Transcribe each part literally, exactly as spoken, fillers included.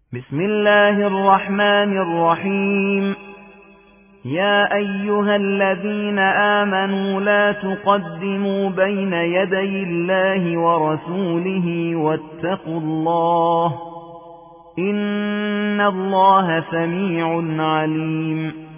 بسم الله الرحمن الرحيم. يا أيها الذين آمنوا لا تقدموا بين يدي الله ورسوله واتقوا الله إن الله سميع عليم.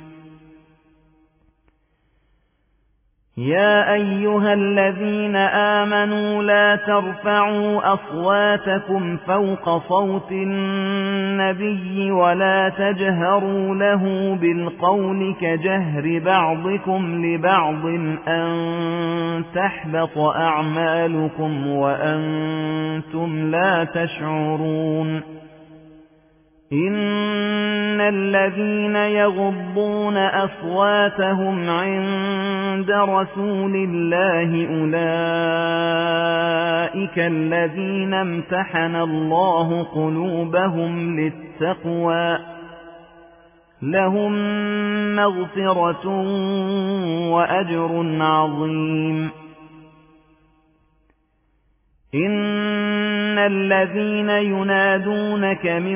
يا أيها الذين آمنوا لا ترفعوا أصواتكم فوق صوت النبي ولا تجهروا له بالقول كجهر بعضكم لبعض أن تحبط أعمالكم وأنتم لا تشعرون. إن الذين يغضون أصواتهم عند رسول الله أولئك الذين امتحن الله قلوبهم للتقوى لهم مغفرة وأجر عظيم. إن الذين ينادونك من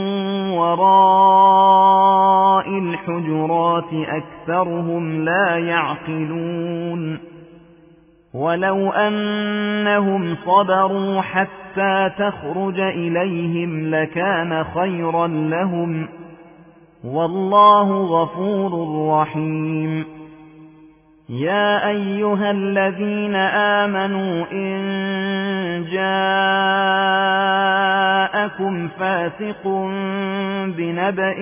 وراء الحجرات أكثرهم لا يعقلون. ولو أنهم صبروا حتى تخرج إليهم لكان خيرا لهم والله غفور رحيم. يا أيها الذين آمنوا إن جاءكم فاسق بنبأ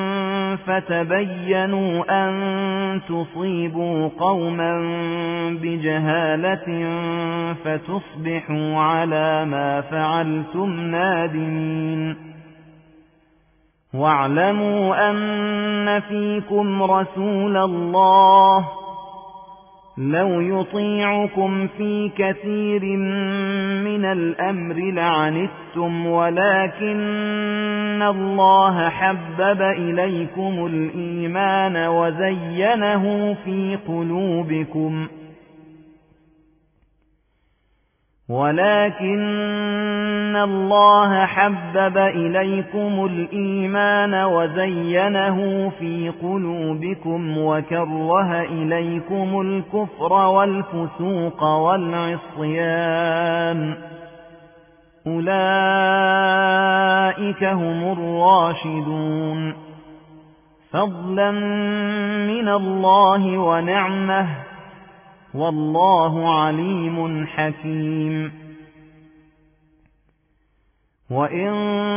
فتبينوا أن تصيبوا قوما بجهالة فتصبحوا على ما فعلتم نادمين. واعلموا أن فيكم رسول الله لو يطيعكم في كثير من الأمر لعنتم ولكن الله حبب إليكم الإيمان وزينه في قلوبكم ولكن الله حبب إليكم الإيمان وزينه في قلوبكم وكره إليكم الكفر والفسوق والعصيان أولئك هم الراشدون فضلا من الله ونعمه والله عليم حكيم. وإن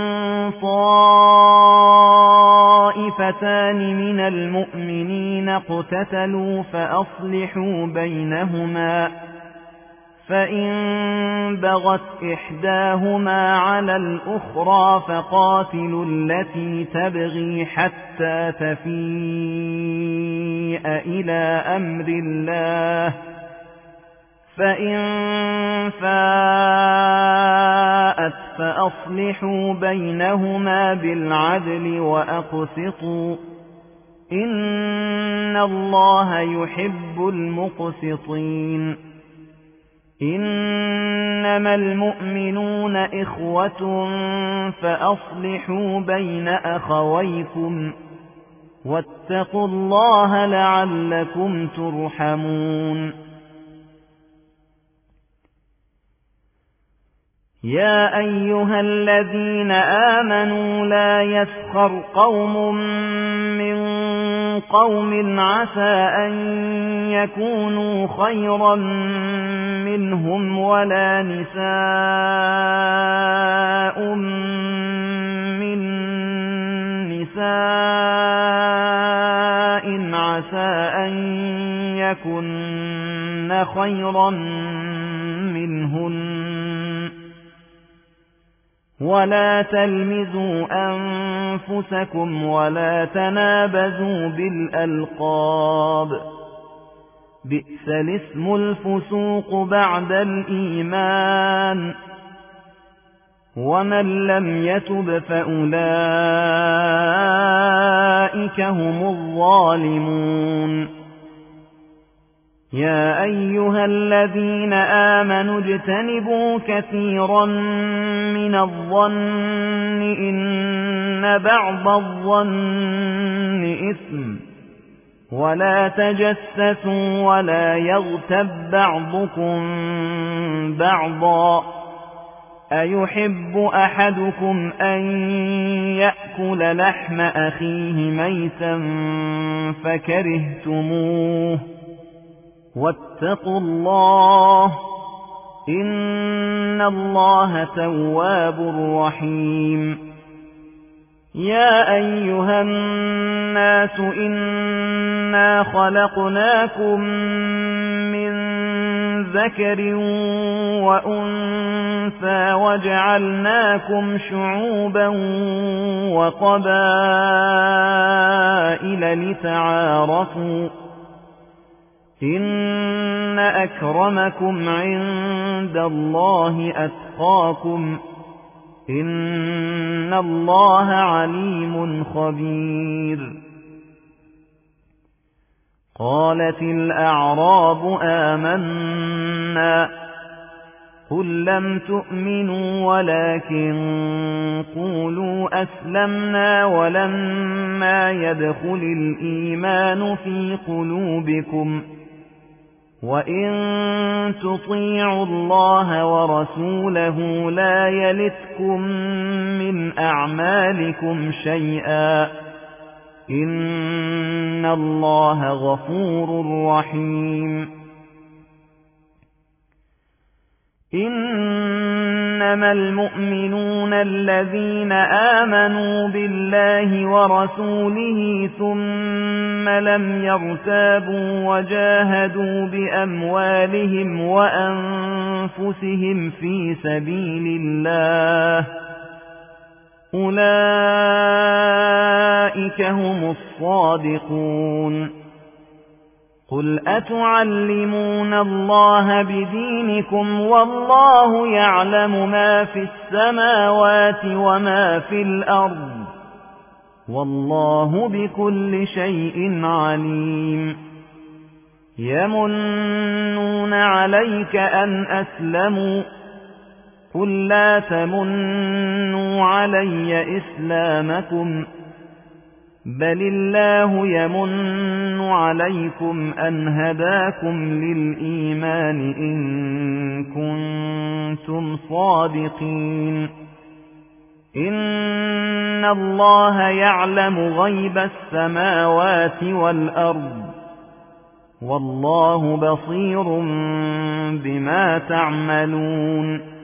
طائفتان من المؤمنين اقتتلوا فأصلحوا بينهما فإن بغت إحداهما على الأخرى فقاتلوا التي تبغي حتى تفيء إلى أمر الله فإن فاءت فأصلحوا بينهما بالعدل وأقسطوا إن الله يحب المقسطين. إنما المؤمنون إخوة فأصلحوا بين أخويكم واتقوا الله لعلكم ترحمون. يا أيها الذين آمنوا لا يسخر قوم من قوم عسى أن يكونوا خيرا منهم ولا نساء من نساء عسى أن يكن خيرا منهن ولا تلمزوا أنفسكم ولا تنابزوا بالألقاب بئس الاسم الفسوق بعد الإيمان ومن لم يتب فأولئك هم الظالمون. يا أيها الذين آمنوا اجتنبوا كثيرا من الظن إن إن بعض الظن إثم ولا تجسسوا ولا يغتب بعضكم بعضا أيحب أحدكم أن يأكل لحم أخيه ميتا فكرهتموه واتقوا الله إن الله تواب رحيم يا أيها الناس إنا خلقناكم من ذكر وأنثى وجعلناكم شعوبا وقبائل لتعارفوا إن أكرمكم عند الله أتقاكم إن الله عليم خبير قالت الأعراب آمنا قل لم تؤمنوا ولكن قولوا أسلمنا ولما يدخل الإيمان في قلوبكم وإن تطيعوا الله ورسوله لا يلتكم من أعمالكم شيئا إن الله غفور رحيم إنما المؤمنون الذين آمنوا بالله ورسوله ثم لم يرتابوا وجاهدوا بأموالهم وأنفسهم في سبيل الله أولئك هم الصادقون قل أتعلمون الله بدينكم والله يعلم ما في السماوات وما في الأرض والله بكل شيء عليم يمنون عليك أن أسلموا قل لا تمنوا علي إسلامكم بل الله يمن عليكم أن هداكم للإيمان إن كنتم صادقين إن الله يعلم غيب السماوات والأرض والله بصير بما تعملون